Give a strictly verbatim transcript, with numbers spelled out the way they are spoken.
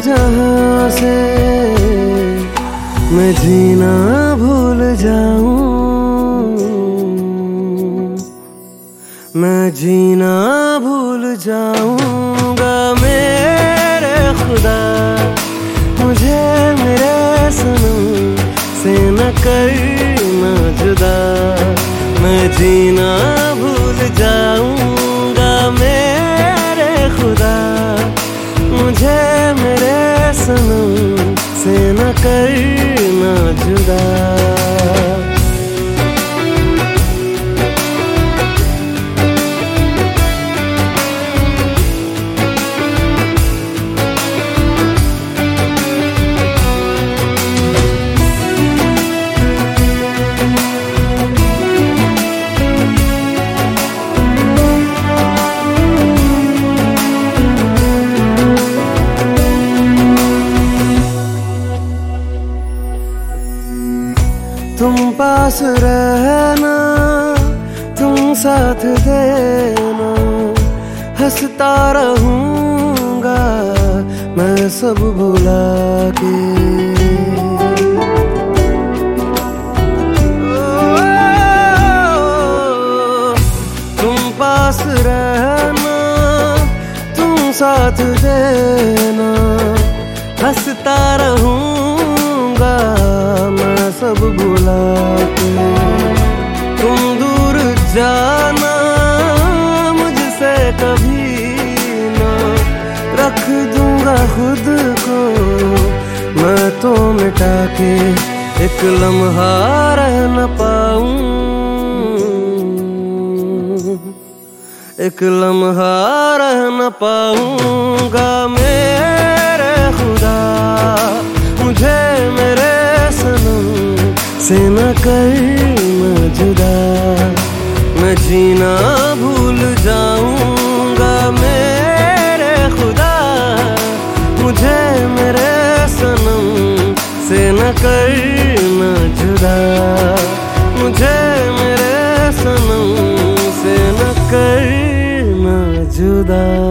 जहां से मैं जीना भूल जाऊं, मैं जीना भूल जाऊंगा मेरे खुदा, मुझे मेरे सनम से न करना जुदा। मैं जीना भूल जाऊंगा मेरे खुदा, मुझे मेरे सनम से न करना जुदा। तुम पास रहना, तुम साथ देना, हंसता रहूंगा मैं सब भुला के। तुम पास रहना, तुम साथ देना, हंसता रहूंगा मैं सब भुला के। तुम दूर जाना मुझसे कभी ना, रख दूंगा खुद को मैं तो मिटा के, एक लम्हा रह न पाऊं, एक लम्हा रह न पाऊंगा मेरे खुदा, मुझे मेरे सनम से न करना जुदा। मैं जीना भूल जाऊंगा मेरे खुदा, मुझे मेरे सनम से न करना जुदा, मुझे मेरे सनम से न करना जुदा।